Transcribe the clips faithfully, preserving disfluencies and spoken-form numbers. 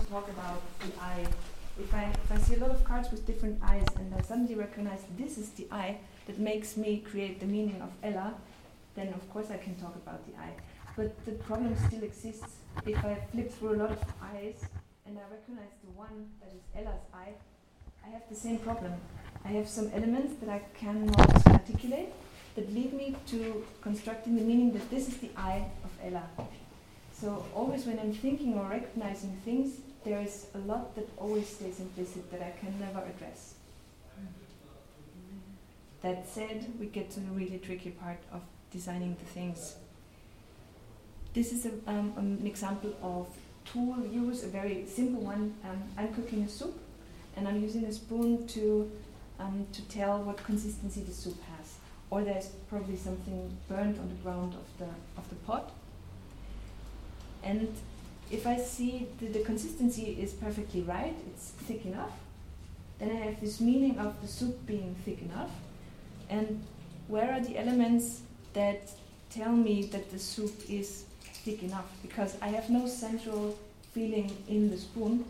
talk about the eye. If I, if I see a lot of cards with different eyes and I suddenly recognize this is the eye that makes me create the meaning of Ella, then of course I can talk about the eye. But the problem still exists. If I flip through a lot of eyes and I recognize the one that is Ella's eye, I have the same problem. I have some elements that I cannot articulate that lead me to constructing the meaning that this is the eye of Ella. So always when I'm thinking or recognizing things, there is a lot that always stays implicit that I can never address. That said, we get to the really tricky part of designing the things. This is a, um, an example of tool use, a very simple one. Um, I'm cooking a soup, and I'm using a spoon to um, to tell what consistency the soup has. Or there's probably something burned on the ground of the of the pot. And if I see that the consistency is perfectly right, it's thick enough, then I have this meaning of the soup being thick enough. And where are the elements that tell me that the soup is thick enough? Because I have no central feeling in the spoon,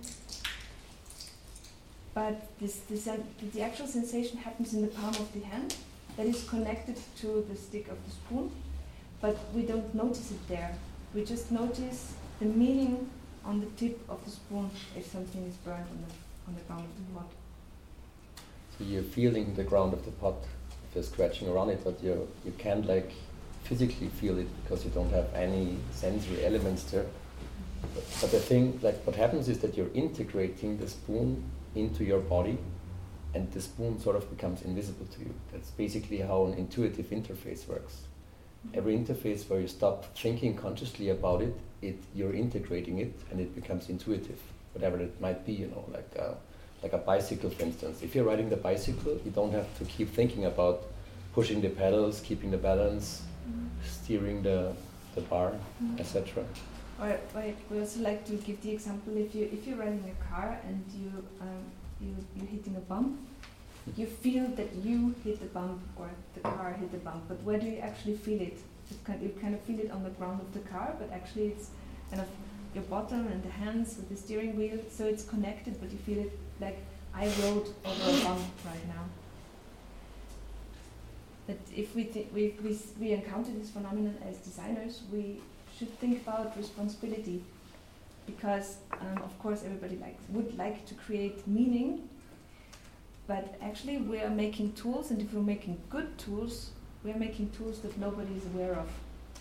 but this, this uh, the actual sensation happens in the palm of the hand that is connected to the stick of the spoon, but we don't notice it there. We just notice the meaning on the tip of the spoon if something is burned on the on the ground of the pot. So you're feeling the ground of the pot if you're scratching around it, but you you can't like physically feel it because you don't have any sensory elements there. But, but the thing, like what happens is that you're integrating the spoon into your body, and the spoon sort of becomes invisible to you. That's basically how an intuitive interface works. Mm-hmm. Every interface where you stop thinking consciously about it, it you're integrating it, and it becomes intuitive, whatever it might be. You know, like a, like a bicycle, for instance. If you're riding the bicycle, you don't have to keep thinking about pushing the pedals, keeping the balance, mm-hmm. steering the the bar, mm-hmm. et cetera. Or, or we also like to give the example: if you if you're riding a car and you um, you you're hitting a bump, you feel that you hit the bump or the car hit the bump. But where do you actually feel it? It kind, you kind of feel it on the ground of the car, but actually it's kind of your bottom and the hands with the steering wheel. So it's connected, but you feel it like I rode over a bump right now. But if we th- we, we we encounter this phenomenon as designers, we should think about responsibility, because um, of course everybody likes would like to create meaning, but actually we are making tools, and if we're making good tools, we are making tools that nobody is aware of.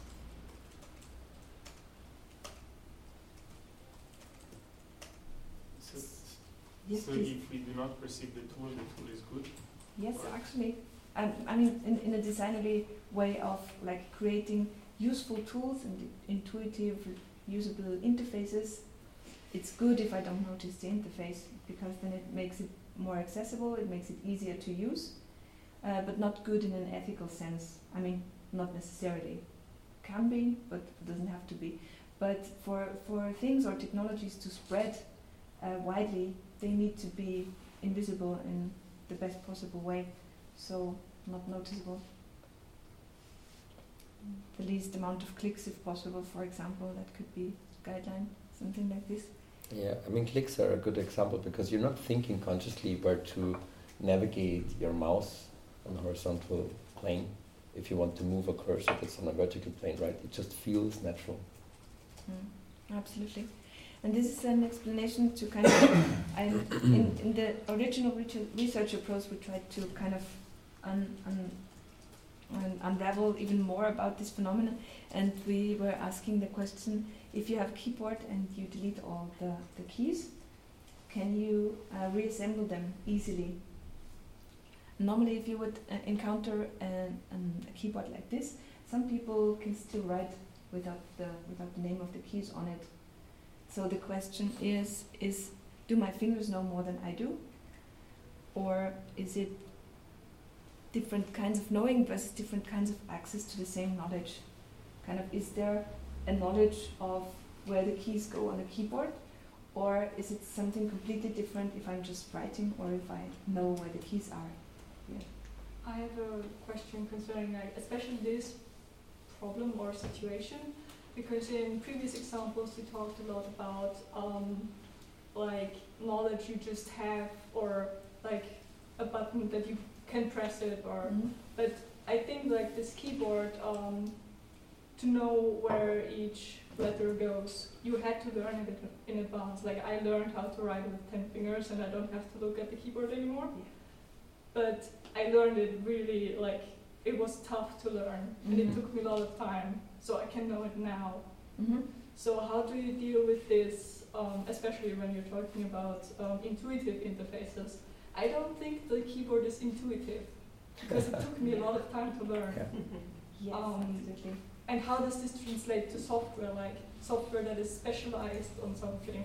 So, yes, so please. If we do not perceive the tool, the tool is good? Yes, actually. Um, I mean, in, in a designerly way of like creating useful tools and intuitive, usable interfaces, it's good if I don't notice the interface, because then it makes it more accessible, it makes it easier to use, uh, but not good in an ethical sense. I mean, not necessarily. Can be, but doesn't have to be. But for, for things or technologies to spread uh, widely, they need to be invisible in the best possible way, so not noticeable. The least amount of clicks if possible, for example, that could be a guideline, something like this. Yeah, I mean, clicks are a good example because you're not thinking consciously where to navigate your mouse on a horizontal plane if you want to move a cursor that's on a vertical plane, right? It just feels natural. Mm, absolutely. And this is an explanation to kind of, I, in, in the original research approach, we tried to kind of un, un, un, unravel even more about this phenomenon, and we were asking the question, if you have a keyboard and you delete all the, the keys, can you uh, reassemble them easily? Normally, if you would uh, encounter an, an, a keyboard like this, some people can still write without the without the name of the keys on it. So the question is, is do my fingers know more than I do? Or is it different kinds of knowing versus different kinds of access to the same knowledge? Kind of, is there a knowledge of where the keys go on a keyboard? Or is it something completely different if I'm just writing or if I know where the keys are? Yeah. I have a question concerning like, especially this problem or situation, because in previous examples we talked a lot about um, like knowledge you just have, or like a button that you can press it, or Mhm. but I think like this keyboard, um, to know where each letter goes, you had to learn it in advance. Like I learned how to write with ten fingers, and I don't have to look at the keyboard anymore. Yeah. But I learned it really, like it was tough to learn, and it Mhm. took me a lot of time. So I can know it now. Mhm. So how do you deal with this, um, especially when you're talking about um, intuitive interfaces? I don't think the keyboard is intuitive, because it took me a lot of time to learn. Yeah. Yes, Um, absolutely. And how does this translate to software, like software that is specialized on something?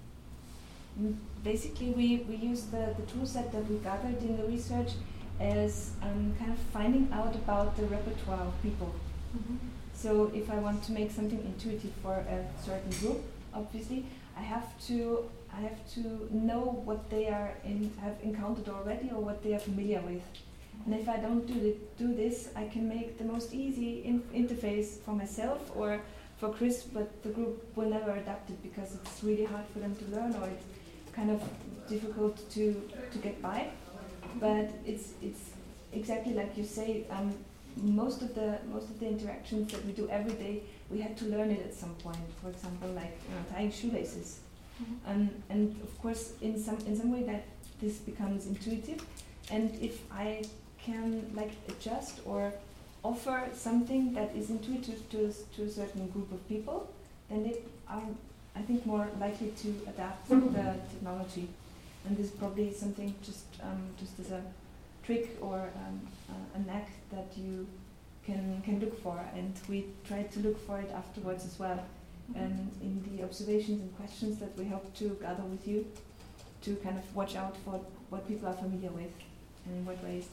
Mm, Basically, we, we use the, the tool set that we gathered in the research as um, kind of finding out about the repertoire of people. So if I want to make something intuitive for a certain group, obviously, I have to I have to know what they are in, have encountered already, or what they are familiar with. And if I don't do, the, do this, I can make the most easy in, interface for myself or for Chris, but the group will never adapt it because it's really hard for them to learn, or it's kind of difficult to, to get by. But it's it's exactly like you say. Um, most of the most of the interactions that we do every day, we had to learn it at some point. For example, like you know, tying shoelaces. Mm-hmm. Um, and of course, in some in some way that this becomes intuitive, and if I can like adjust or offer something that is intuitive to a, s- to a certain group of people, then they are, I think, more likely to adapt the technology. And this is probably something just um, just as a trick or um, uh, a knack that you can can look for, and we try to look for it afterwards as well. And in the observations and questions that we hope to gather with you, to kind of watch out for what people are familiar with and in what ways.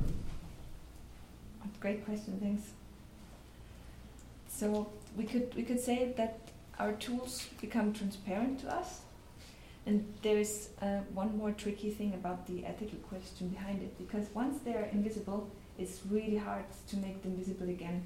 Great question, thanks. So we could we could say that our tools become transparent to us, and there is uh, one more tricky thing about the ethical question behind it, because once they are invisible, it's really hard to make them visible again.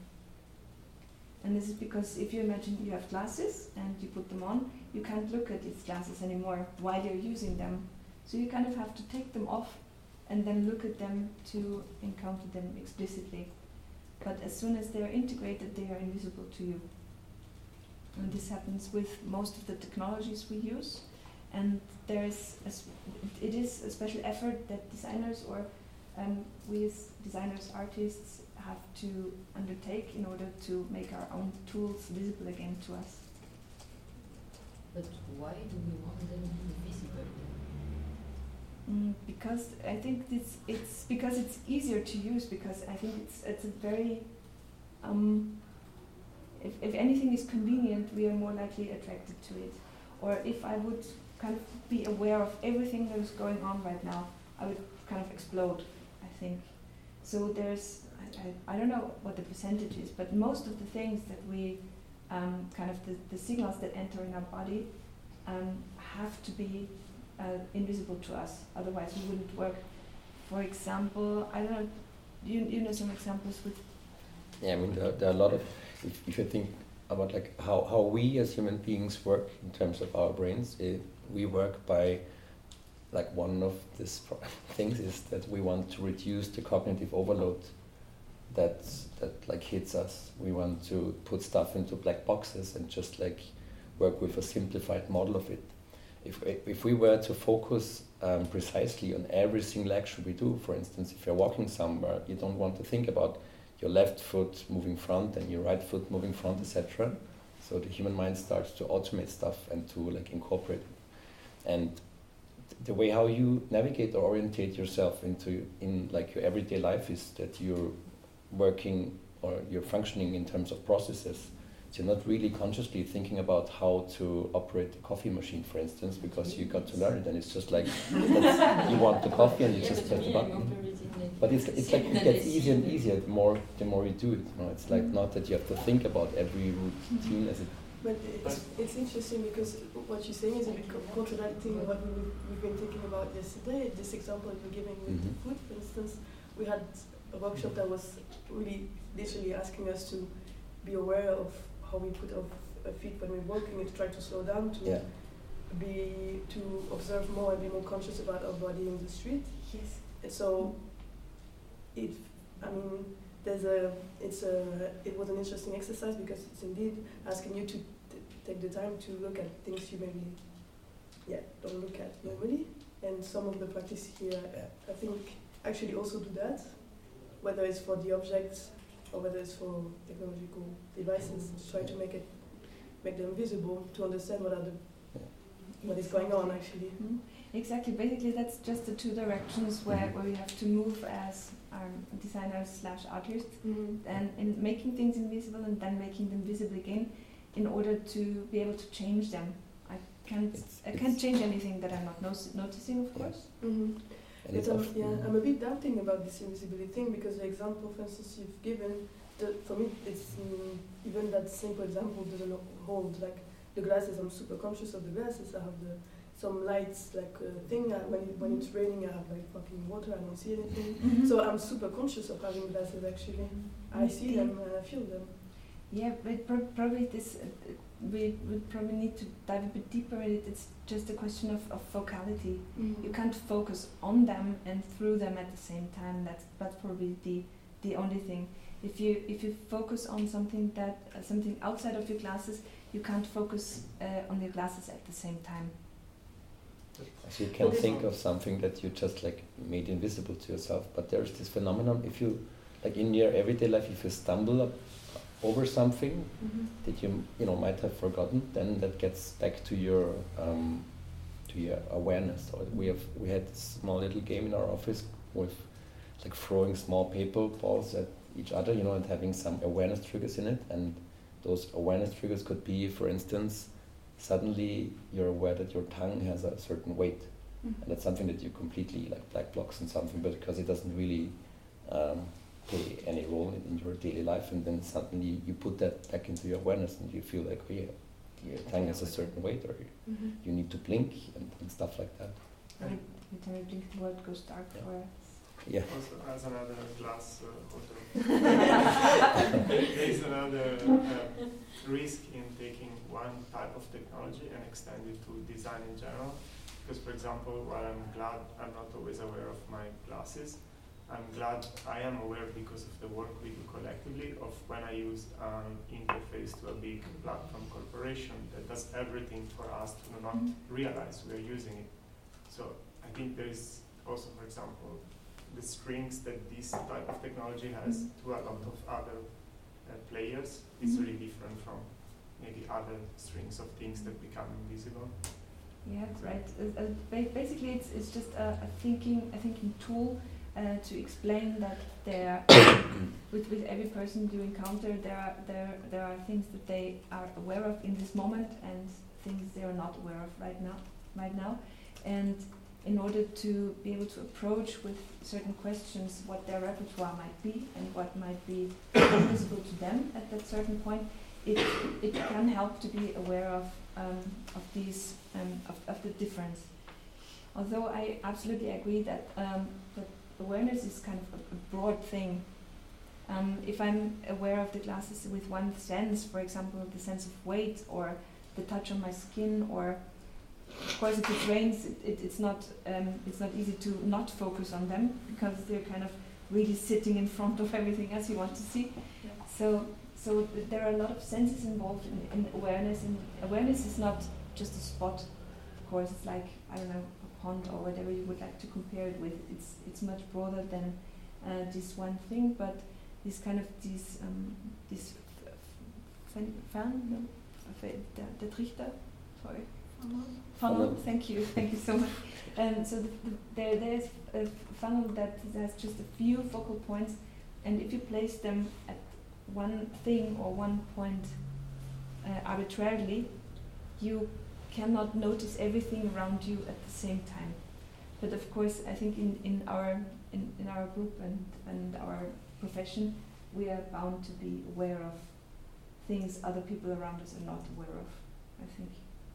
And this is because if you imagine you have glasses and you put them on, you can't look at these glasses anymore while you're using them. So you kind of have to take them off and then look at them to encounter them explicitly. But as soon as they are integrated, they are invisible to you. And this happens with most of the technologies we use. And there is a sp- it is a special effort that designers or um, we as designers, artists, have to undertake in order to make our own tools visible again to us. But why do we want them to be visible? Mm, because I think it's it's because it's easier to use. Because I think it's it's a very um, if if anything is convenient, we are more likely attracted to it. Or if I would kind of be aware of everything that is going on right now, I would kind of explode, I think. So there's I, I, I don't know what the percentage is, but most of the things that we um, kind of the, the signals that enter in our body um, have to be uh, invisible to us, otherwise we wouldn't work. For example, I don't know, you, you know some examples with... Yeah, I mean, there, there are a lot of, if, if you think about like how, how we as human beings work in terms of our brains, it, we work by, like one of these pro- things is that we want to reduce the cognitive overload that, that like hits us. We want to put stuff into black boxes and just like work with a simplified model of it. If, if we were to focus um, precisely on every single action we do, for instance, if you're walking somewhere, you don't want to think about your left foot moving front and your right foot moving front, et cetera. So the human mind starts to automate stuff and to like incorporate it. And th- the way how you navigate or orientate yourself into in like your everyday life is that you're working or you're functioning in terms of processes. So you're not really consciously thinking about how to operate the coffee machine, for instance, because you got to learn it, and it's just like that's, you want the coffee and you Yeah, just but press the me, I button. operate in the- But it's it's like it gets easier and easier the more the more you do it. You know? It's like Mm. not that you have to think about every routine as it. But it's, it's interesting because what you're saying is a bit co- contradicting what we, we've been thinking about yesterday. This example you're giving with Mhm. the food, for instance, we had a workshop that was really literally asking us to be aware of how we put our f- our feet when we're walking and to try to slow down to Yeah. be to observe more and be more conscious about our body in the street. Yes. And so, it, I mean, there's a, it's a, it was an interesting exercise because it's indeed asking you to t- take the time to look at things you maybe, yeah, don't look at normally. And some of the practice here, uh, I think, actually also do that, whether it's for the objects or whether it's for technological devices, to try to make it, make them visible, to understand what are the, what is going on actually. Mm-hmm. Exactly. Basically, that's just the two directions where, Mhm. where we have to move as um, designers slash artists, Mm-hmm. and in making things invisible and then making them visible again, in order to be able to change them. I can't It's- I it's- can't change anything that I'm not no- noticing, of course. Mm-hmm. And But it's um, often- yeah, I'm a bit doubting about this invisibility thing because the example, for instance, you've given, the, for me, it's um, even that simple example doesn't hold. Like the glasses, I'm super conscious of the glasses. I have the some lights, like uh, thing. I, when it, when it's raining, I have like fucking water. I don't see anything. Mhm. So I'm super conscious of having glasses. Actually, I see them and I feel them. Yeah, but pro- probably this uh, we would probably need to dive a bit deeper in it. It's just a question of, of focality. You can't focus on them and through them at the same time. That's that's probably the the only thing. If you if you focus on something that uh, something outside of your glasses, you can't focus uh, on your glasses at the same time. So you can Okay. think of something that you just like made invisible to yourself, but there's this phenomenon. If you, like in your everyday life, if you stumble up over something that you you know might have forgotten, then that gets back to your um, to your awareness. So we have we had this small little game in our office with like throwing small paper balls at each other, you know, and having some awareness triggers in it. And those awareness triggers could be, for instance, suddenly you're aware that your tongue has a certain weight, and that's something that you completely like black blocks in something, but because it doesn't really um, play any role in, in your daily life, and then suddenly you put that back into your awareness, and you feel like, oh yeah, your tongue has a certain weight, or you, Mm-hmm. you need to blink and, and stuff like that. Every every time you blink, the world goes dark Yeah. for us. Yeah. Also, as another glass uh, holder, there is another uh, risk in taking one type of technology and extend it to design in general. Because, for example, while I'm glad I'm not always aware of my glasses, I'm glad I am aware because of the work we do collectively of when I use an interface to a big platform corporation that does everything for us to not realize we're using it. So I think there is also, for example, the strings that this type of technology has to a lot of other uh, players is really different from maybe other strings of things that become invisible. Yeah, that's right. Uh, uh, ba- basically, it's it's just a, a thinking a thinking tool uh, to explain that there, with with every person you encounter, there are there there are things that they are aware of in this moment and things they are not aware of right now, right now, and in order to be able to approach with certain questions what their repertoire might be and what might be visible to them at that certain point, it it can help to be aware of um, of these um, of, of the difference. Although I absolutely agree that um, that awareness is kind of a, a broad thing. Um, if I'm aware of the glasses with one sense, for example, the sense of weight or the touch on my skin, or of course, if it rains, it, it, it's not um, it's not easy to not focus on them because they're kind of really sitting in front of everything else you want to see. Yeah. So so th- there are a lot of senses involved in, in awareness, and awareness is not just a spot. Of course, it's like, I don't know, a pond or whatever you would like to compare it with. It's it's much broader than uh, this one thing, but this kind of these um, this fan, fan no, F- der, der Trichter, sorry. Funnel. Funnel. Thank you, thank you so much. Um, so the, the, there, there's a funnel that has just a few focal points, and if you place them at one thing or one point uh, arbitrarily, you cannot notice everything around you at the same time. But of course, I think in, in our in, in our group and, and our profession, we are bound to be aware of things other people around us are not aware of, I think.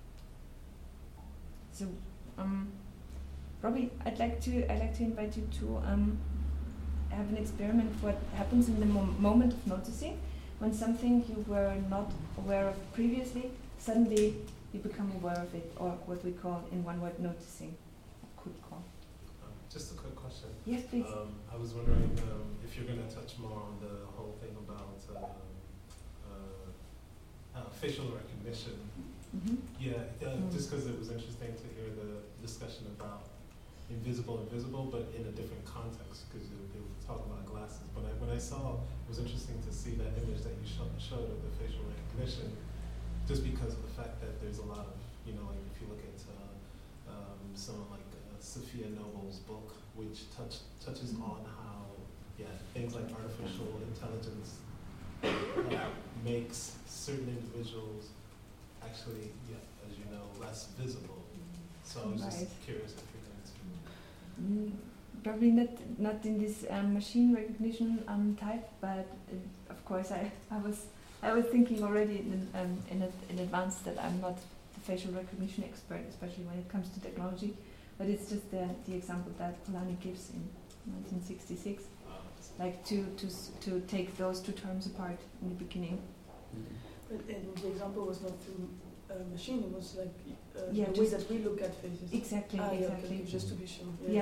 So, um, probably I'd like to I'd like to invite you to um, have an experiment. What happens in the mo- moment of noticing when something you were not aware of previously suddenly you become aware of it, or what we call in one word noticing, or could call. Um, just a quick question. Yes, please. Um, I was wondering um, if you're going to touch more on the whole thing about uh, uh, uh, facial recognition. Mm-hmm. Yeah, uh, Mm. just because it was interesting to hear the discussion about invisible, invisible, but in a different context, because they, they were talking about glasses. But I, when I saw, it was interesting to see that image that you show, showed of the facial recognition, just because of the fact that there's a lot of, you know, like if you look at uh, um, someone like uh, Sophia Noble's book, which touch, touches on how, yeah, things like artificial intelligence uh, makes certain individuals actually, yeah, as you know, less visible. So I was Right. just curious if you're going to. Mm, probably not not in this um, machine recognition um, type, but uh, of course I, I was I was thinking already in um, in, ad, in advance that I'm not the facial recognition expert, especially when it comes to technology. But it's just the the example that Polanyi gives in nineteen sixty-six, like to to s- to take those two terms apart in the beginning. But and the example was not through a machine, it was like uh, Yeah, the way just- that we look at faces. Exactly, Ah, yeah, exactly. okay, just to be sure. Yeah.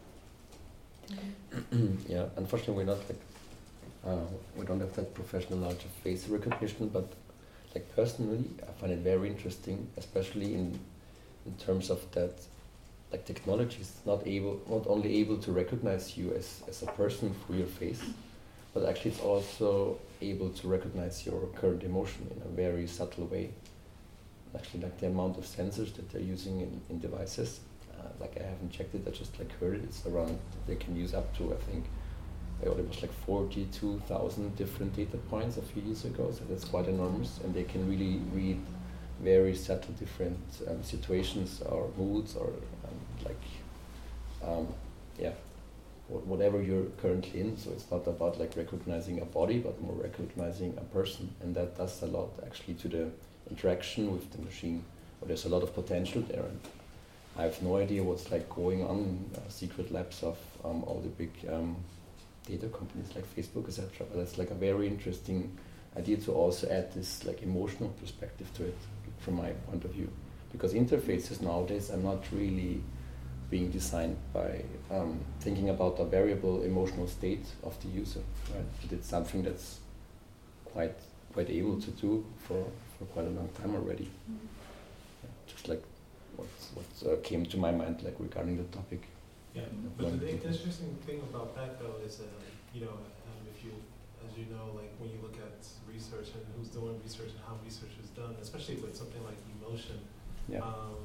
Yeah, unfortunately we're not like, uh, we don't have that professional knowledge of face recognition, but like personally I find it very interesting, especially in in terms of that, like technology is not able, not only able to recognize you as, as a person through your face, but actually it's also able to recognize your current emotion in a very subtle way. Actually, like the amount of sensors that they're using in, in devices, uh, like I haven't checked it, I just like heard it, it's around, they can use up to, I think, I heard it was like forty-two thousand different data points a few years ago, so that's quite enormous, and they can really read very subtle different um, situations or moods or um, like, um, yeah, wh- whatever you're currently in. So it's not about like recognizing a body, but more recognizing a person, and that does a lot actually to the interaction with the machine. But there's a lot of potential there, and I have no idea what's like going on in uh, secret labs of um, all the big um, data companies like Facebook, et cetera. But it's like a very interesting idea to also add this like emotional perspective to it, from my point of view, because interfaces nowadays are not really being designed by um, thinking about a variable emotional state of the user. Right? But it's something that's quite quite able to do for, for quite a long time already. Yeah, just like what what uh, came to my mind like regarding the topic. Yeah, but the interesting thing about that though is, uh, you know, um, if you, as you know, like when you look at research and who's doing research and how research is done, especially with something like emotion, Yeah. um,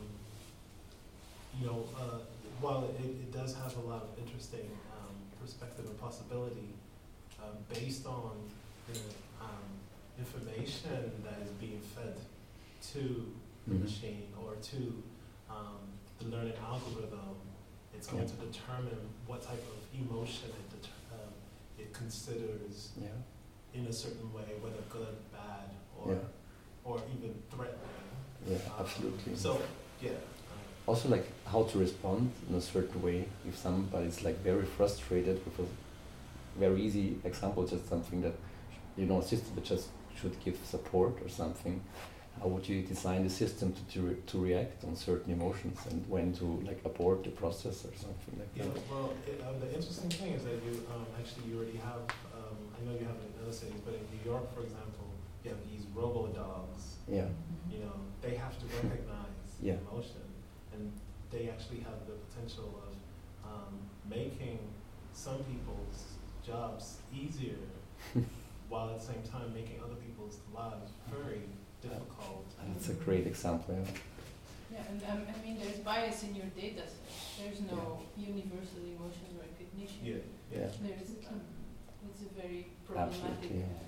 you know, uh, while it, it does have a lot of interesting um, perspective and possibility um, based on the um, information that is being fed to the Mhm. machine or to um, the learning algorithm, it's going Yeah. to determine what type of emotion it, det- um, it considers Yeah. in a certain way, whether good, bad, or Yeah. or even threatening. Yeah. Um, Absolutely. So, yeah. um, Also, like how to respond in a certain way if somebody's like very frustrated with a very easy example, just something that, you know, a system that just should give support or something. How would you design the system to to, re- to react on certain emotions and when to like abort the process or something like Yeah, that? well, it, um, the interesting thing is that you um, actually you already have. Um, I know you have it in other cities, but in New York, for example, you have these robo dogs. Yeah. You know, they have to recognize Yeah. emotion, and they actually have the potential of um, making some people's jobs easier, while at the same time making other people's lives very difficult. And it's a great example. Yeah. Yeah, and um, I mean, there's bias in your data set. There's no universal emotion recognition. Yeah, Yeah. There's, um, it's a very problematic. Absolutely, yeah.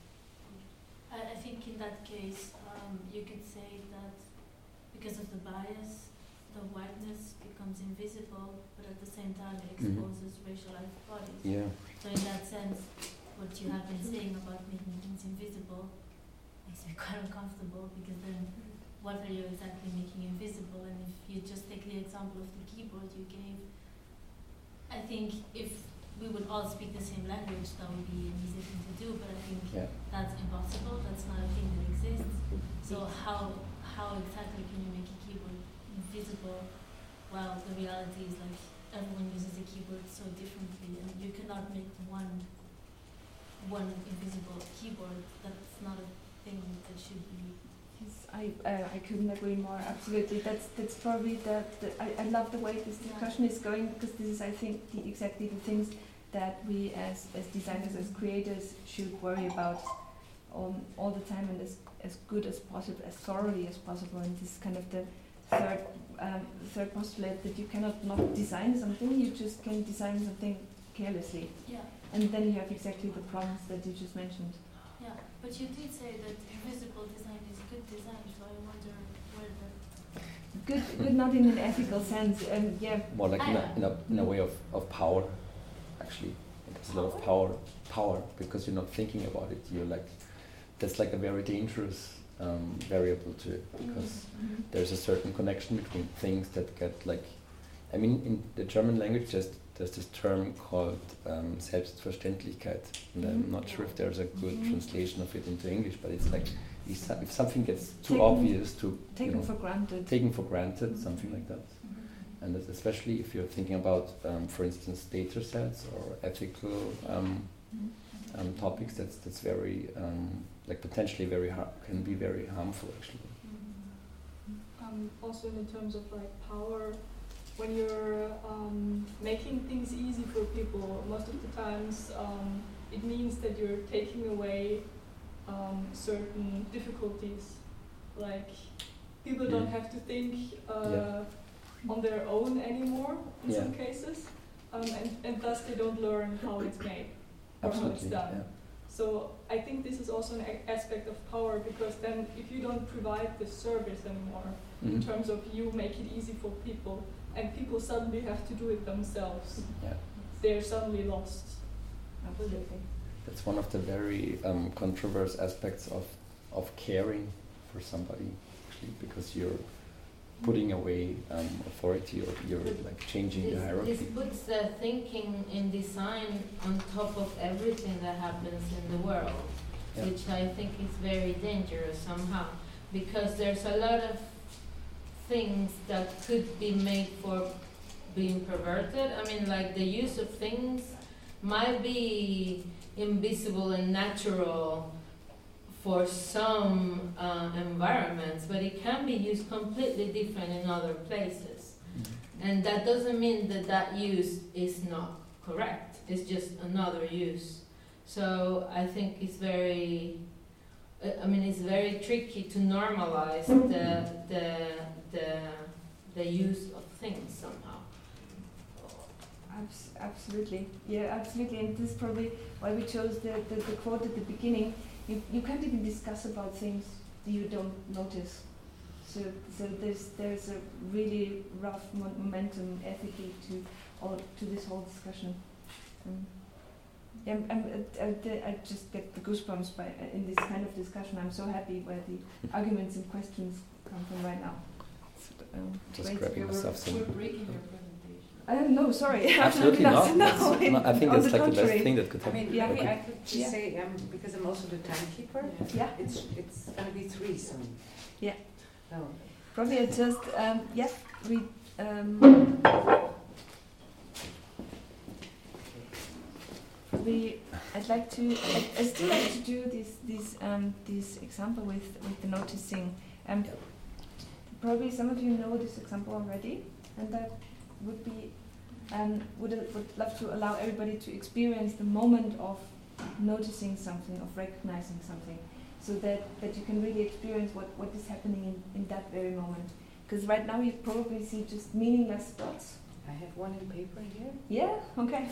uh, I, I think in that case, um, you could say that because of the bias, the whiteness becomes invisible, but at the same time it exposes racialized bodies. Yeah. So in that sense, what you have been saying about making things invisible makes me quite uncomfortable, because then what are you exactly making invisible? And if you just take the example of the keyboard you gave, I think if we would all speak the same language, that would be an easy thing to do, but I think Yeah. that's impossible, that's not a thing that exists. So how how exactly can you make a keyboard invisible? Well, the reality is like everyone uses a keyboard so differently, and you cannot make one one invisible keyboard. That's not a thing that should be. Yes, I uh, I couldn't agree more. Absolutely, that's that's probably the, the I, I love the way this discussion is going, because this is, I think, the, exactly the things that we as as designers, as creators, should worry about um, all the time, and as as good as possible, as thoroughly as possible. And this is kind of the third um, third postulate, that you cannot not design something. You just can design something carelessly, Yeah. and then you have exactly the problems that you just mentioned. Yeah, but you did say that invisible design is good design, so I wonder where the... Good, good, not in an ethical sense. Um, yeah, More like in a, in a, in a way of, of power, actually. There's a lot of power, power, because you're not thinking about it. You're like, that's like a very dangerous um, variable to it, because mm-hmm. there's a certain connection between things that get like, I mean, in the German language, there's, there's this term called um, Selbstverständlichkeit, and I'm Mhm. not sure if there's a good Mhm. translation of it into English, but it's like, if so- if something gets too Taken- obvious to, you taken know, for granted. taken for granted, something like that. Mm-hmm. And that's especially if you're thinking about, um, for instance, data sets or ethical um, Mhm. um, topics, that's that's very, um, like potentially very har- can be very harmful, actually. Um, also in terms of like power, when you're um, making things easy for people, most of the times um, it means that you're taking away um, certain difficulties. Like people don't Mm. have to think uh, Yeah. on their own anymore in some Yeah. cases, um, and, and thus they don't learn how it's made or how it's Absolutely, done. yeah. So I think this is also an a- aspect of power, because then if you don't provide the service anymore, in Mhm. terms of you make it easy for people, and people suddenly have to do it themselves, Yeah. they're suddenly lost. Absolutely. That's one of the very um, controversial aspects of, of caring for somebody, actually, because you're putting away um, authority, or you're like changing the This, hierarchy. this puts the thinking in design on top of everything that happens in the world, Yeah. which I think is very dangerous somehow, because there's a lot of things that could be made for being perverted. I mean, like the use of things might be invisible and natural for some uh, environments, but it can be used completely different in other places. Mhm. And that doesn't mean that that use is not correct. It's just another use. So I think it's very, uh, I mean, it's very tricky to normalize the the the the use of things somehow. Abs- absolutely. Yeah, absolutely. And this is probably why we chose the, the, the quote at the beginning. You, you can't even discuss about things that you don't notice. So, so there's there's a really rough mo- momentum ethically to all to this whole discussion. Um, yeah, I'm, I'm, uh, uh, the- I just get the goosebumps by uh, in this kind of discussion. I'm so happy where the arguments and questions come from right now. So, um, Just great. grabbing We're, myself some. we're breaking your presentation. Uh, no, sorry. Absolutely not. No, That's- in- no, I think on that's the like the best contrary. thing that could I happen. mean, Yeah. maybe Okay. I could just Yeah. say, um, because I'm also the timekeeper, Yeah. it's it's gonna be three soon. Yeah. So, Probably I just um, yeah read. Um, we I'd like to I, I still like to do this this um, this example with with the noticing. Um, Yeah. Probably some of you know this example already, and that would be um, would would love to allow everybody to experience the moment of noticing something, of recognizing something, so that, that you can really experience what, what is happening in, in that very moment. Because right now you probably see just meaningless dots. I have one in paper here. Yeah, okay.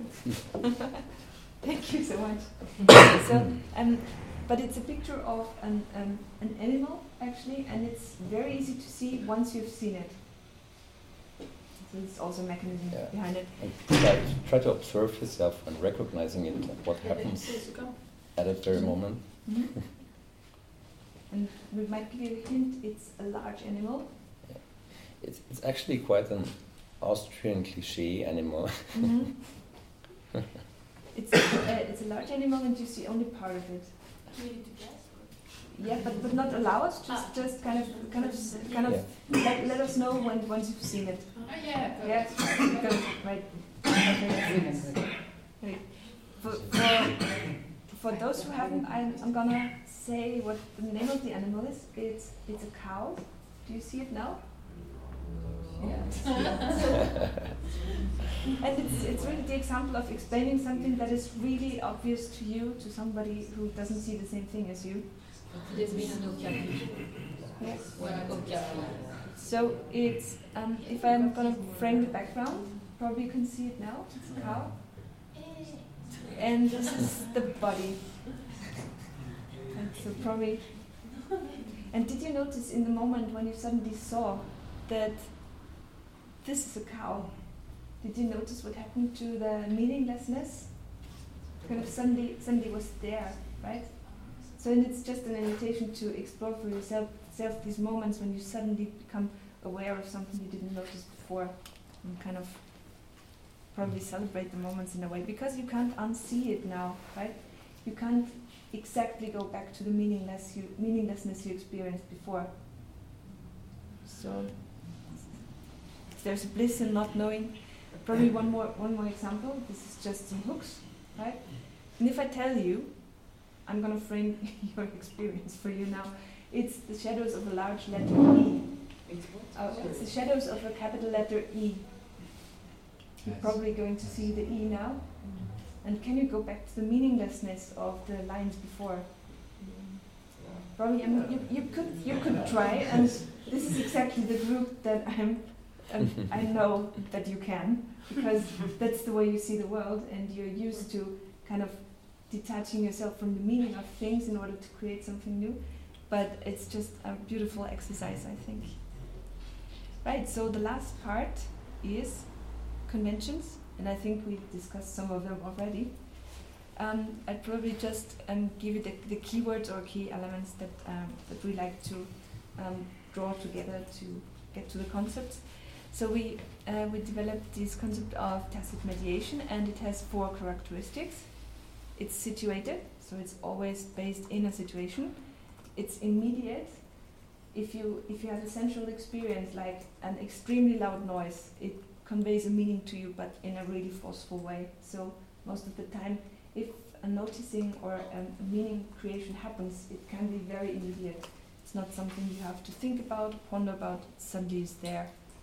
Thank you so much. so, um, but it's a picture of an, um, an animal, actually, and it's very easy to see once you've seen it. So it's also a mechanism Yeah. behind it. And try, try to observe yourself and recognizing it, what happens at that very moment. Mhm. And we might give you a hint, it's a large animal. It's, it's actually quite an Austrian cliche animal. Mhm. It's, uh, it's a large animal and you see only part of it. Do we need to guess? yeah, but, but not allow us, just just kind of kind of s- kind of Yeah. let, let us know when once you've seen it. Oh, yeah. Yeah, good, right. Okay. Right. For, for for those who haven't, I'm, I'm gonna say what the name of the animal is. It's it's a cow. Do you see it now? Yeah. And it's it's really the example of explaining something that is really obvious to you, to somebody who doesn't see the same thing as you. This means no capital. Yes. Well, capital. So it's um, if I'm gonna frame the background, probably you can see it now. It's a cow, and this is the body. And so probably. And did you notice in the moment when you suddenly saw that this is a cow? Did you notice what happened to the meaninglessness? Kind of suddenly, suddenly was there, right? So and it's just an invitation to explore for yourself, self these moments when you suddenly become aware of something you didn't notice before, and kind of probably celebrate the moments in a way, because you can't unsee it now, right? You can't exactly go back to the meaningless you, meaninglessness you experienced before. So there's a bliss in not knowing. Probably one more one more example. This is just some hooks, right? And if I tell you, I'm gonna frame your experience for you now. It's the shadows of a large letter E. Uh, it's the shadows of a capital letter E. You're probably going to see the E now. And can you go back to the meaninglessness of the lines before? Probably, I mean, you, you could you could try, and this is exactly the group that I'm. Um, I know that you can, because that's the way you see the world, and you're used to kind of detaching yourself from the meaning of things in order to create something new. But it's just a beautiful exercise, I think. Right. So the last part is conventions. And I think we discussed some of them already. Um, I'd probably just um, give you the, the keywords or key elements that um, that we like to um, draw together to get to the concepts. So we uh, we developed this concept of tacit mediation, and it has four characteristics. It's situated, so it's always based in a situation. It's immediate. If you if you have a sensual experience like an extremely loud noise, it conveys a meaning to you, but in a really forceful way. So most of the time, if a noticing or a meaning creation happens, it can be very immediate. It's not something you have to think about, ponder about, it suddenly is there.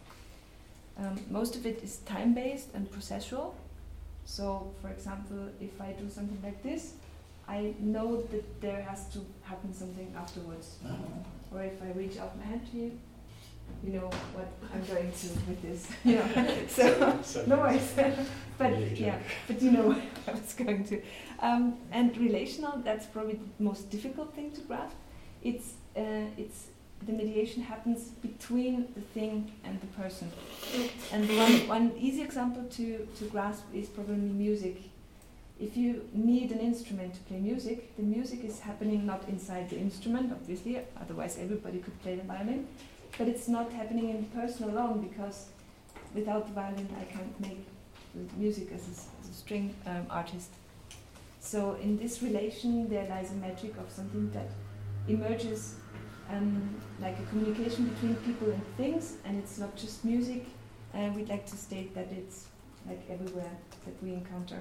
Um, most of it is time-based and processual. So, for example, if I do something like this, I know that there has to happen something afterwards. Or if I reach out my hand to you, you know what I'm going to with this. You know, so no worries. But yeah, but you know what I was going to. Um, and relational, that's probably the most difficult thing to grasp. It's uh, it's the mediation happens between the thing and the person. And one one easy example to to grasp is probably music. If you need an instrument to play music, the music is happening not inside the instrument, obviously. Otherwise, everybody could play the violin. But it's not happening in the person alone, because without the violin I can't make music as a, as a string um, artist. So in this relation there lies a magic of something that emerges um, like a communication between people and things, and it's not just music. And we'd like to state that it's like everywhere that we encounter.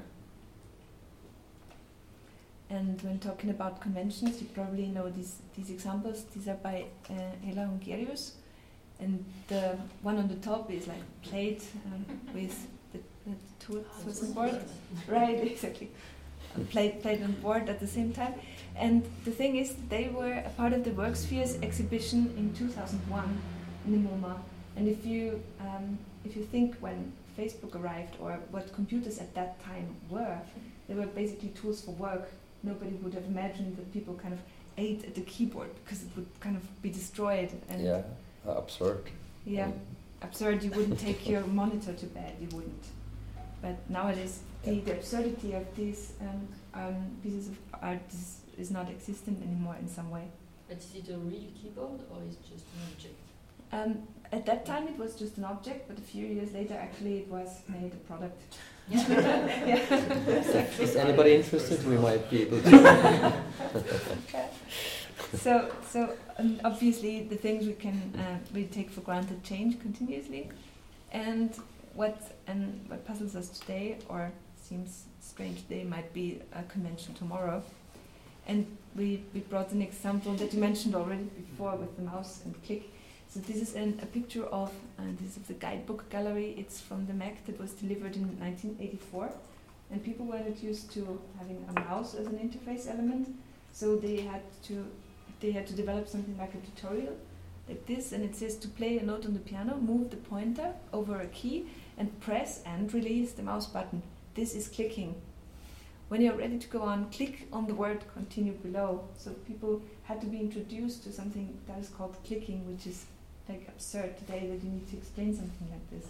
And when talking about conventions, you probably know these these examples. These are by uh, Hela Hungerius. And the one on the top is like played um, with the, the tools on board. Right, exactly. Uh, played, played on board at the same time. And the thing is, they were a part of the Workspheres exhibition in two thousand one in the MoMA. And if you um, if you think when Facebook arrived, or what computers at that time were, they were basically tools for work. Nobody would have imagined that people kind of ate at the keyboard, because it would kind of be destroyed. And yeah. Uh, absurd. Yeah, um, absurd. You wouldn't take your monitor to bed. You wouldn't. But nowadays, the, the absurdity of these um, um, pieces of art is, is not existent anymore in some way. But is it a real keyboard or is it just an object? Um, at that time, it was just an object, but a few years later, actually, it was made a product. Yeah. Yeah. Is anybody interested? We might be able to. so, so um, obviously the things we can uh, we take for granted change continuously, and what and what puzzles us today or seems strange today might be a convention tomorrow. And we, we brought an example that you mentioned already before with the mouse and click. So this is an, a picture of, and this is the guidebook gallery. It's from the Mac that was delivered in nineteen eighty-four. And people were not used to having a mouse as an interface element. So they had to they had to develop something like a tutorial like this. And it says to play a note on the piano, move the pointer over a key and press and release the mouse button. This is clicking. When you're ready to go on, click on the word continue below. So people had to be introduced to something that is called clicking, which is like absurd today that you need to explain something like this.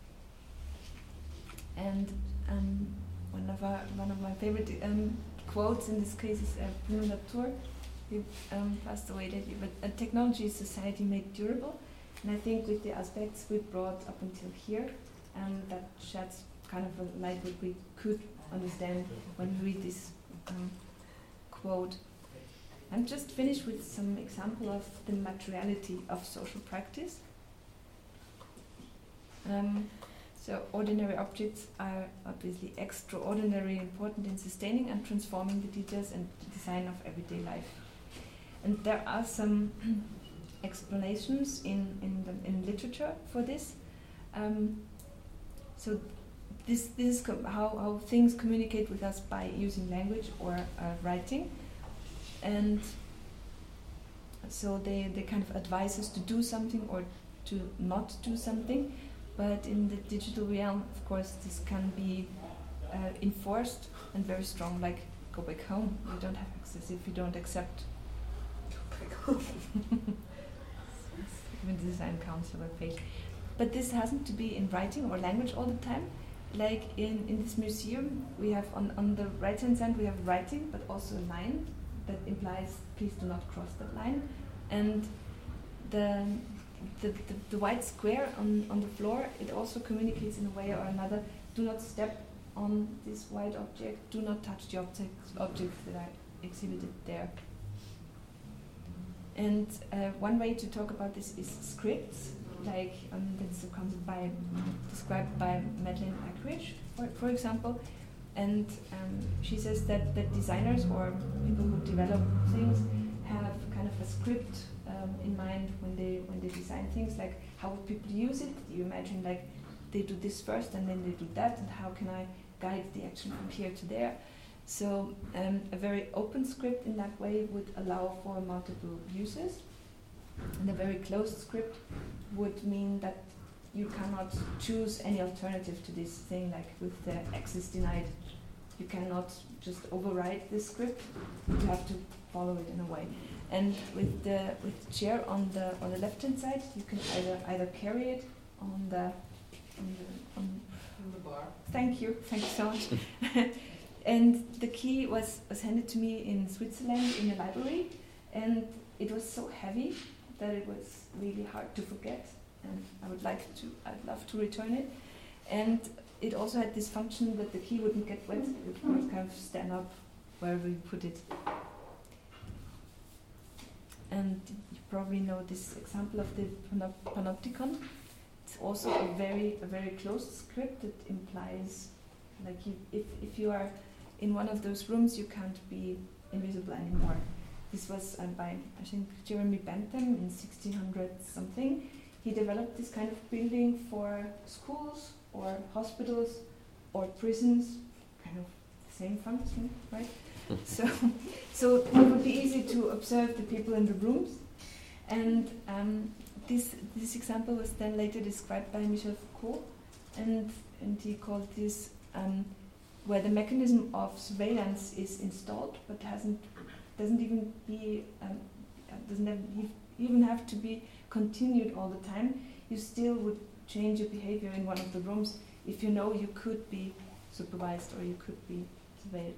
And um, one of our, one of my favorite um, quotes in this case is uh, Bruno Latour. He um, passed away lately, but uh, technology is society made durable. And I think with the aspects we brought up until here, um, that sheds kind of a light that we could understand when we read this um, quote. I'm just finished with some example of the materiality of social practice. Um, so ordinary objects are obviously extraordinarily important in sustaining and transforming the details and design of everyday life. And there are some explanations in, in, the, in literature for this. Um, so This, this is com- how, how things communicate with us by using language or uh, writing. And so they, they kind of advise us to do something or to not do something. But in the digital realm, of course, this can be uh, enforced and very strong, like go back home. You don't have access if you don't accept. Go back home. Even the design council webpage. But this hasn't to be in writing or language all the time. Like in, in this museum, we have on, on the right hand side we have writing, but also a line that implies please do not cross that line. And the the, the, the white square on, on the floor, it also communicates in a way or another, do not step on this white object, do not touch the objects, objects that are exhibited there. And uh, one way to talk about this is scripts. Like um, that's a concept by described by Madeleine Ackridge, for, for example, and um, she says that, that designers or people who develop things have kind of a script um, in mind when they when they design things. Like how would people use it? You imagine like they do this first and then they do that, and how can I guide the action from here to there? So um, a very open script in that way would allow for multiple uses. And a very closed script would mean that you cannot choose any alternative to this thing, like with the access denied. You cannot just override this script. You have to follow it in a way. And with the with the chair on the on the left hand side, you can either either carry it on the on the on, on the bar. Thank you, thank you so much. And the key was was handed to me in Switzerland in a library, and it was so heavy that it was really hard to forget, and I would like to, I'd love to return it. And it also had this function that the key wouldn't get wet, it would kind of stand up wherever you put it. And you probably know this example of the panop- panopticon. It's also a very, a very closed script that implies, like you, if, if you are in one of those rooms, you can't be invisible anymore. This was uh, by, I think, Jeremy Bentham in sixteen hundred something. He developed this kind of building for schools or hospitals or prisons, kind of the same function, right? so, so it would be easy to observe the people in the rooms. And um, this this example was then later described by Michel Foucault, and and he called this um, where the mechanism of surveillance is installed, but hasn't. Doesn't even be um, doesn't have, even have to be continued all the time. You still would change your behavior in one of the rooms if you know you could be supervised or you could be surveilled.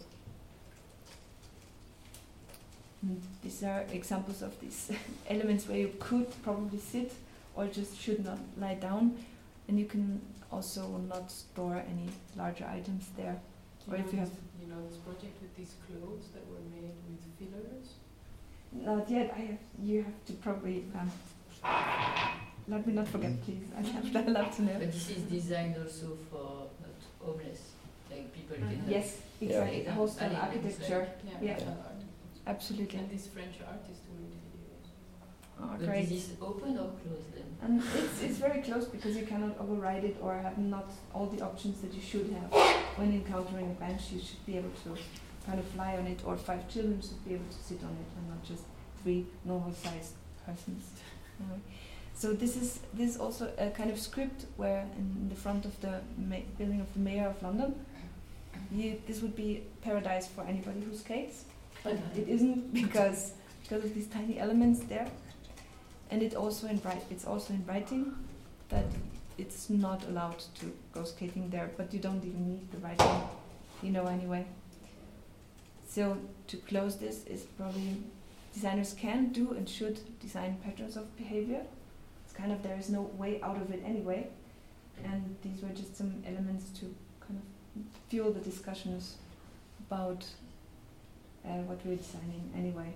And these are examples of these elements where you could probably sit or just should not lie down, and you can also not store any larger items there. Or if you have, you know, this project with these clothes that were made with fillers. Not yet. I have. You have to probably. Um, let me not forget, please. I'd have I'd love to know. But this is designed also for not homeless, like people Mhm. can. Yes, exactly. Yeah. Hostel And it looks architecture. like- Yeah. yeah. Absolutely. And this French artist who made the video. Oh, But great. is this open or closed then? And it's, it's very close because you cannot override it or have not all the options that you should have. When encountering a bench, you should be able to kind of lie on it, or five children should be able to sit on it, and not just three normal-sized persons. Anyway. So this is this is also a kind of script where in the front of the ma- building of the Mayor of London, you, this would be paradise for anybody who skates. But it isn't because because of these tiny elements there. And it also in wri- it's also in writing that it's not allowed to go skating there, but you don't even need the writing, you know, anyway. So to close this is probably designers can do and should design patterns of behavior. It's kind of, there is no way out of it anyway. And these were just some elements to kind of fuel the discussions about uh, what we're designing anyway.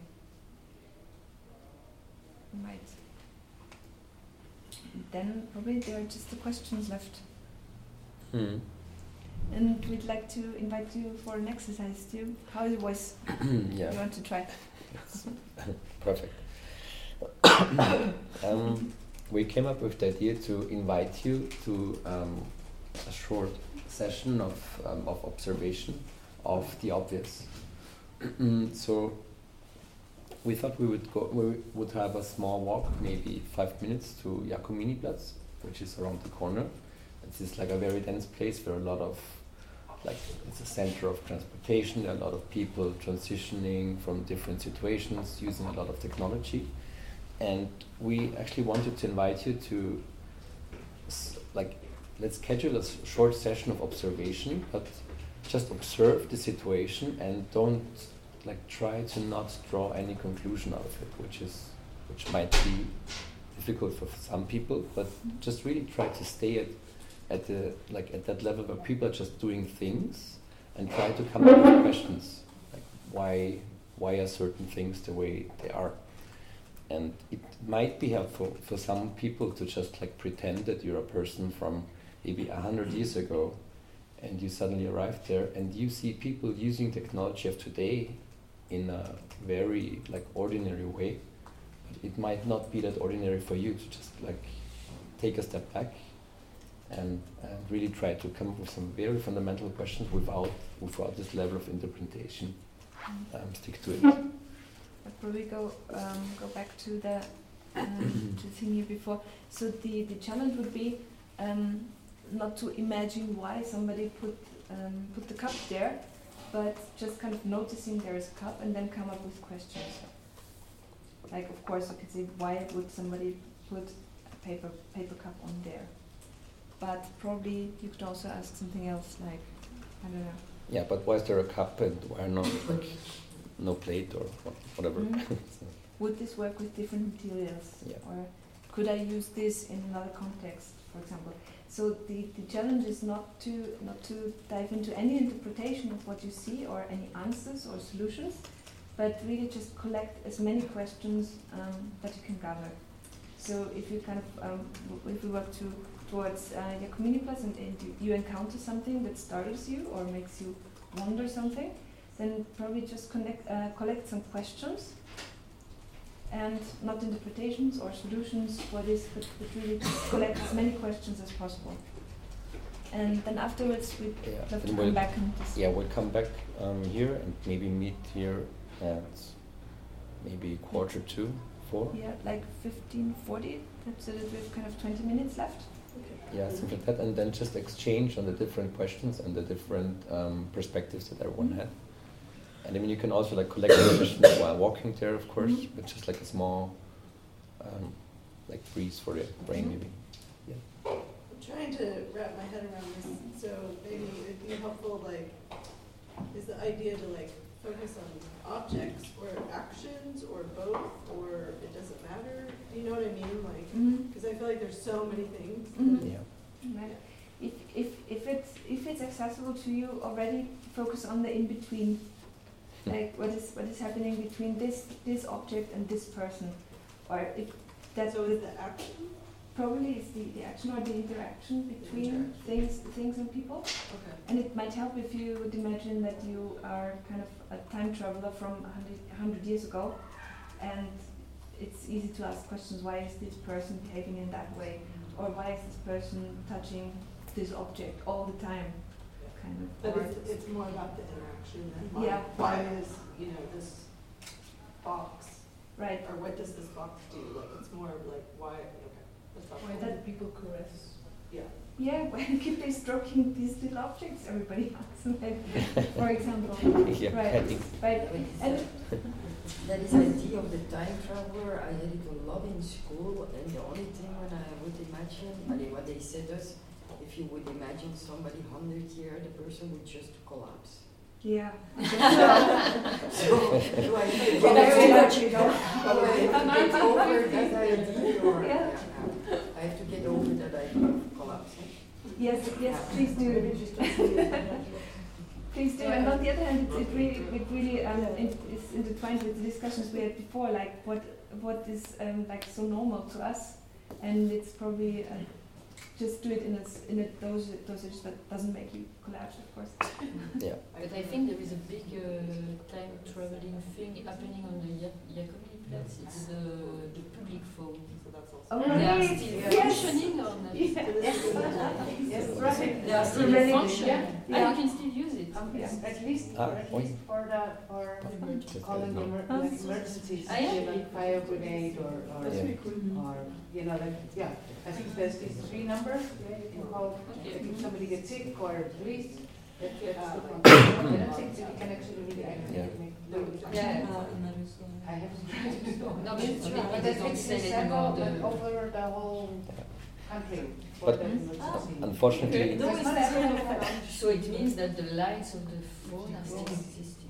Right. Then probably there are just the questions left. Hmm. And we'd like to invite you for an exercise too. How is your voice? Yeah. You want to try? Perfect. um, we came up with the idea to invite you to um, a short session of um, of observation of the obvious. So we thought we would go. We would have a small walk, maybe five minutes, to Jakominiplatz, which is around the corner. This is like a very dense place where a lot of, like, it's a center of transportation. There are a lot of people transitioning from different situations, using a lot of technology, and we actually wanted to invite you to, s- like, let's schedule a s- short session of observation, but just observe the situation and don't, like, try to not draw any conclusion out of it, which is, which might be difficult for some people, but just really try to stay at, at the, like, at that level where people are just doing things and try to come up with questions, like why, why are certain things the way they are, and it might be helpful for some people to just, like, pretend that you're a person from maybe a hundred years ago, and you suddenly arrive there and you see people using technology of today in a very, like, ordinary way, but it might not be that ordinary for you, to just, like, take a step back and, and really try to come up with some very fundamental questions without without this level of interpretation. Um, stick to it. I'd probably go um, go back to the um, to the thing here before. So the, the challenge would be um, not to imagine why somebody put um, put the cup there, but just kind of noticing there is a cup and then come up with questions. Like, of course, you could say, why would somebody put a paper paper cup on there? But probably you could also ask something else, like, I don't know. Yeah, but why is there a cup and why not, like, no plate or wha- whatever? Mhm. So, Would this work with different materials? Yeah. Or could I use this in another context, for example? So the, the challenge is not to not to dive into any interpretation of what you see or any answers or solutions, but really just collect as many questions um, that you can gather. So if you kind of um, w- if we work to towards uh, Jakominiplatz and, and you, you encounter something that startles you or makes you wonder something, then probably just connect uh, collect some questions. And not interpretations or solutions for this, but, but really just collect as many questions as possible. And then afterwards we'd Yeah, love to and come we'll- back and just yeah, we'll come back um, here and maybe meet here at maybe quarter to four. yeah, like fifteen forty, so that we have kind of twenty minutes left. Yeah, something like that, and then just exchange on the different questions and the different um, perspectives that everyone had. And I mean, you can also, like, collect the questions while walking there, of course, Mhm. but just like a small, um, like, breeze for the brain, Mhm. maybe. I'm trying to wrap my head around this, so maybe it'd be helpful, like, is the idea to, like, focus on objects or actions or both, or it doesn't matter? Do you know what I mean? Like, Mm-hmm. because I feel like there's so many things. Mhm. that- Yeah. Right. If, if, if, it's, if it's accessible to you already, focus on the in-between. like what is what is happening between this this object and this person, or if that's So is the action? probably is the, the action or the interaction between Interaction. things things and people. Okay. And it might help if you would imagine that you are kind of a time traveler from a hundred, a hundred years ago, and it's easy to ask questions. Why is this person behaving in that way, or why is this person touching this object all the time? Kind of. But or- it's, it's more about the interaction than why, Yeah. why is, you know, this box, right. or what does this box do? Like, it's more of like, why, okay, let's talk Why about do that. people caress? Yeah. Yeah, why keep they stroking these little objects? Everybody asks, like, for example. Yeah, Right. petting. Right. And That is idea of the time traveler. I had it a lot in school, and the only thing when I would imagine, I mean, what they said is, if you would imagine somebody hundred years, the person would just collapse. yeah. So, do I need to Well, get very over- much, you know. do I have to get over that idea, or Yeah. I have to get over that idea of collapsing? Yes, yes, please do. Please do. And on the other hand, it's, it really, it really um, in, is intertwined with the discussions we had before, like what what is um, like so normal to us, and it's probably uh, just do it in a s- in a dosage, dosage that doesn't make you collapse, of course. Yeah. But I think there is a big uh, time traveling thing happening on the Ja- Jacobi-Platz. It's the the public phone. So that's also. Oh, They are right. still Yes. functioning or not? Yes. Yes, Right. They are still Really good, functioning. yeah. And you can still use it. Um, Yeah. it's At least, Ah, at oi. least for the, for Just calling no. emer- Oh. like emergencies, Ah, yeah. yeah, like fire brigade or, or, That's Yeah. really cool. or, you know, like, yeah. I think there's these three numbers, you call, Okay. like if somebody gets sick or police, that you have to Uh, contact. I don't think that you can actually really Yeah. make, do it. Yeah. I haven't tried it. No, but it's But but I they think don't it's sell it several, anymore. like, The over the whole country for But- the emergency. Unfortunately, No, It's it's not kind everywhere. of- so it means that the lights of the phone are still existing.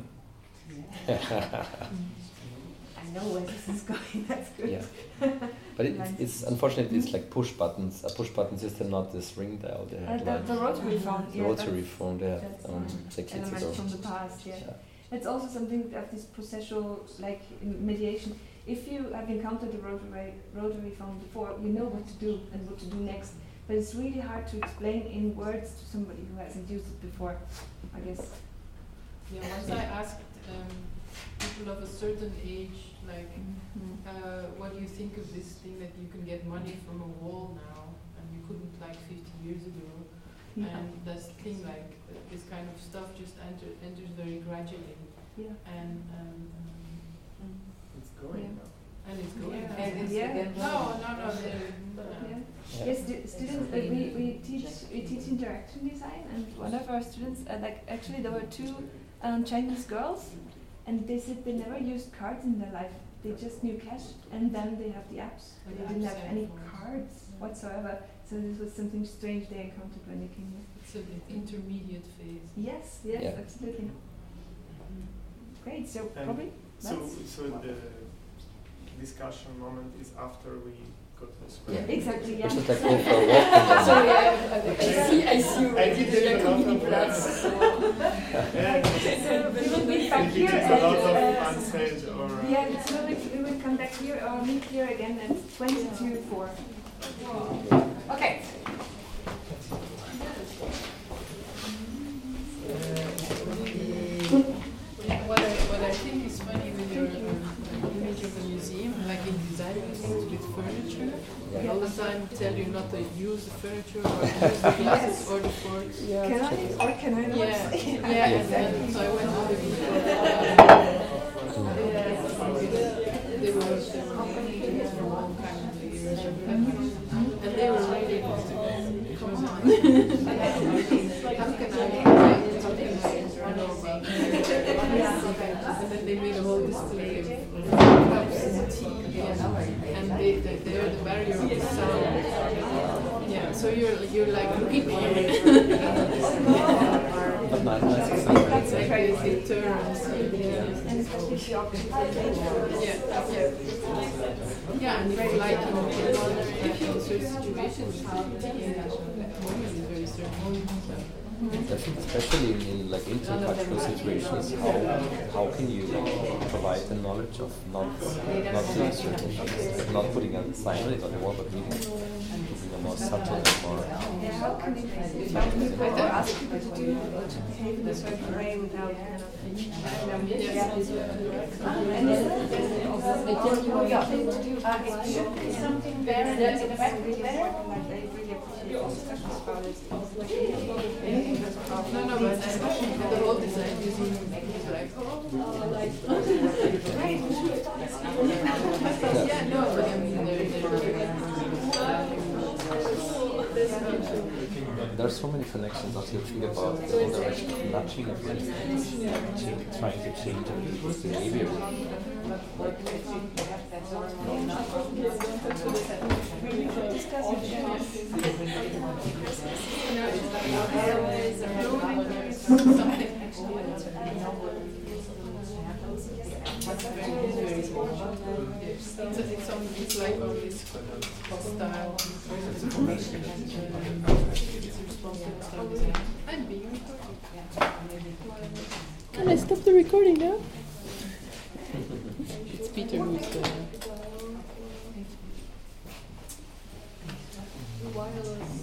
I know where this is going. That's good. yeah. But it, it's unfortunately it's like push buttons. A push button system, not this ring dial they Uh, had. the, like the rotary phone. the yeah, rotary that's- phone they had that's, um, um, decades Elements ago. from the past. Yeah. Yeah. It's also something of this processual, like in mediation. If you have encountered a rotary rotary phone before, you know what to do and what to do next. But it's really hard to explain in words to somebody who hasn't used it before, I guess. Yeah, once I asked um, people of a certain age, like, Mm. uh, what do you think of this thing that you can get money from a wall now, and you couldn't like fifty years ago? Yeah. And this thing, like, uh, this kind of stuff just enter, enters very gradually, Yeah. and um, um, It's going Yeah. now. and it's going. Yeah. And it's Yeah. again, No, no, no. they're- no. Yeah. Yeah. Yes, stu- students. Uh, we, we teach we teach interaction design, and one of our students, uh, like actually there were two um, Chinese girls, and they said they never used cards in their life. They just knew cash, and then they have the apps. But they didn't have any cards whatsoever. So this was something strange they encountered when they came here. It's an intermediate phase. Yes, yes, Yeah. absolutely. Great. So And probably So, that's so the discussion moment is after we go to the Yeah. square. exactly yeah. Which is like go for a walk and then Sorry, I, I, I see, I see I already did the it a lot of Jacobi-Platz. times. So Yeah. So we will meet back If here it's a lot of at, fun uh, stage or uh, yeah, so we, we will come back here or meet here again at twenty to four. Okay. What I, what I think is funny with your um, image of a museum, like in design museums with furniture, they all the time tell you not to use the furniture or use the glasses or the forks. Can I or can I not? Yeah, yeah, and then, so I went to the video. They were, they were making it from all kinds of years. And they were really interested. Come on. How can I make something like I know about and then they made a whole display of cups and tea, and they, they, they're the barrier of the sound. Yeah, so you're you're like looking at it. but nice, nice example. That's Like great. they, they turn and see. Yeah. And especially the objects of nature. Yeah, yeah. Yeah, and if you like, you know, if you in certain situations, tea at that moment is very certain. So. I think especially in, in like intercultural situations, how how can you like provide the knowledge of not not doing certain things, like not putting a sign on it on the wall, but really something more subtle and more. Yeah, how can you how can you ask people to do or to behave in a certain way without kind of um, yeah. And it should be something better than in the back there. No, no, but the whole design using like, oh, like, yeah, no, but I mean, there are so many connections that you think about the whole direction of nudging of like trying to change people's behavior. It's like all this style. I'm being recorded. Can I stop the recording now? It's Peter who's uh, wireless